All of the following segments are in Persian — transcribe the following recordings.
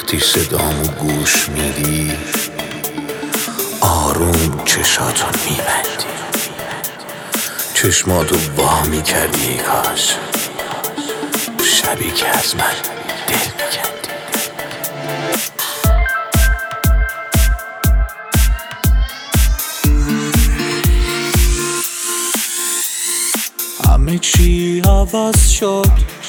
وقتی صدامو گوش میدی آروم چشاتو میبندی، چشماتو وا میکردی کاش شبی که از من دل میکردی. همه چی عوض شد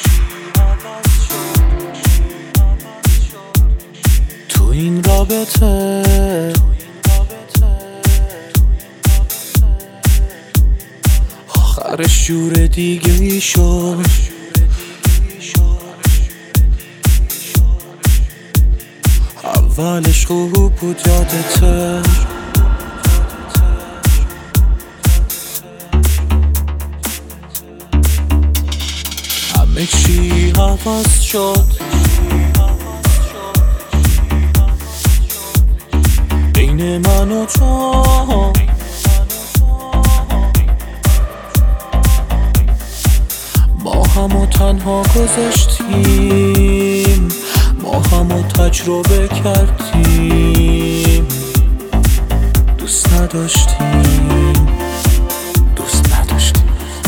تو این رابطه، آخرش جور دیگه ای شد. اولش خوب بود یادته، همه چی عوض شد بین من و تو. ما همو تنها گذاشتیم، ما همو تجربه کردیم، دوست نداشتیم، دوست نداشتیم.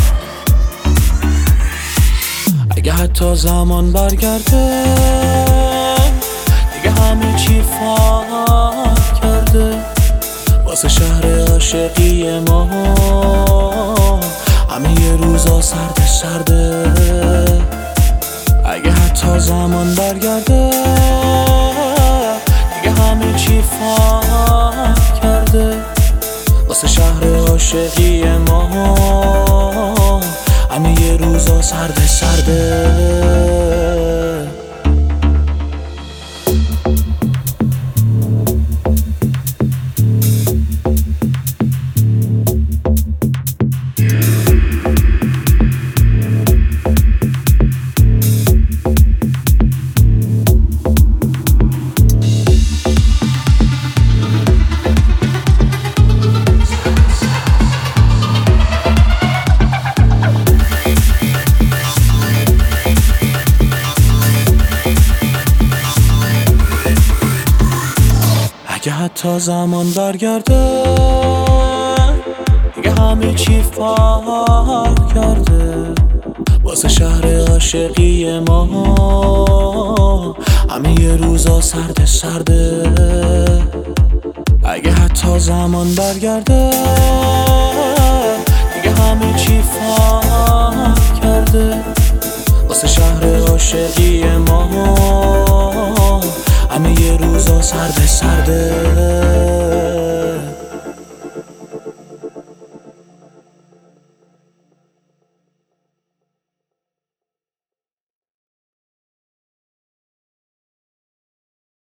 اگه حتی زمان برگرده دیگه همه چی فرق کرده واسه شهر عاشقی ما. همه یه روزا سرده سرده. اگه حتی زمان برگرده دیگه همه چی فرق کرده واسه شهر عاشقی ما. همه یه روزا سرده سرده. اگه حتی زمان برگرده دیگه همه چی فرق کرده واسه شهر عاشقی ما. همه یه روزا سرده سرده. اگه حتی زمان برگرده دیگه همه چی فرق کرده واسه شهر عاشقی ما. همه یه روزا سرده سرده.